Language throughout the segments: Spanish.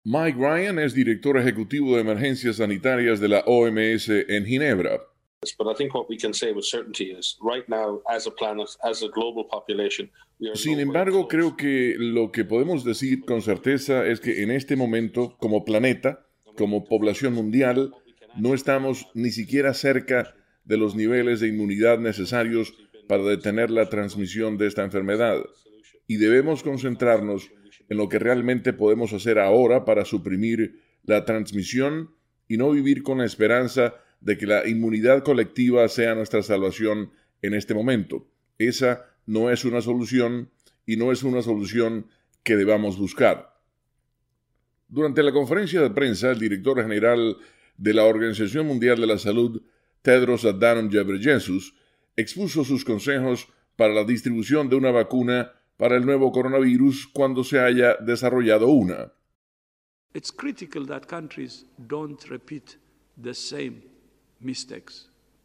Mike Ryan es director ejecutivo de emergencias sanitarias de la OMS en Ginebra. But I think what we can say with certainty is right now, as a planet, as a global population, we are Sin nowhere embargo, close. creo que lo que podemos decir con certeza es que en este momento, como planeta, como población mundial, no estamos ni siquiera cerca de los niveles de inmunidad necesarios para detener la transmisión de esta enfermedad. Y debemos concentrarnos en lo que realmente podemos hacer ahora para suprimir la transmisión y no vivir con la esperanza de que la inmunidad colectiva sea nuestra salvación en este momento. Esa no es una solución y no es una solución que debamos buscar. Durante la conferencia de prensa, el director general de la Organización Mundial de la Salud, Tedros Adhanom Ghebreyesus, expuso sus consejos para la distribución de una vacuna para el nuevo coronavirus cuando se haya desarrollado una. It's critical that countries don't repeat the same mistakes.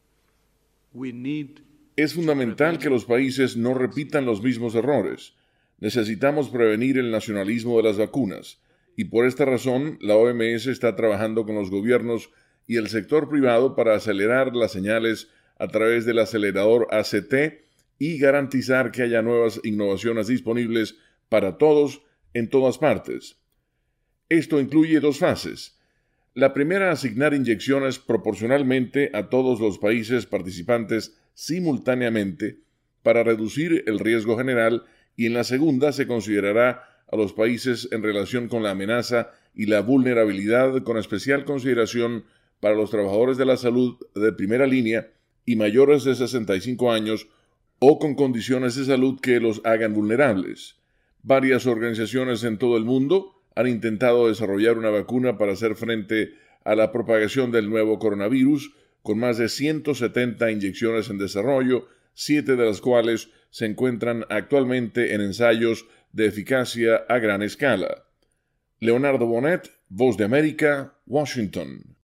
We need Es fundamental que los países no repitan los mismos errores. Necesitamos prevenir el nacionalismo de las vacunas, y por esta razón la OMS está trabajando con los gobiernos y el sector privado para acelerar las señales a través del acelerador ACT y garantizar que haya nuevas innovaciones disponibles para todos en todas partes. Esto incluye dos fases. La primera, asignar inyecciones proporcionalmente a todos los países participantes simultáneamente para reducir el riesgo general, y en la segunda se considerará a los países en relación con la amenaza y la vulnerabilidad, con especial consideración para los trabajadores de la salud de primera línea y mayores de 65 años o con condiciones de salud que los hagan vulnerables. Varias organizaciones en todo el mundo han intentado desarrollar una vacuna para hacer frente a la propagación del nuevo coronavirus, con más de 170 inyecciones en desarrollo, 7 de las cuales se encuentran actualmente en ensayos de eficacia a gran escala. Leonardo Bonet, Voz de América, Washington.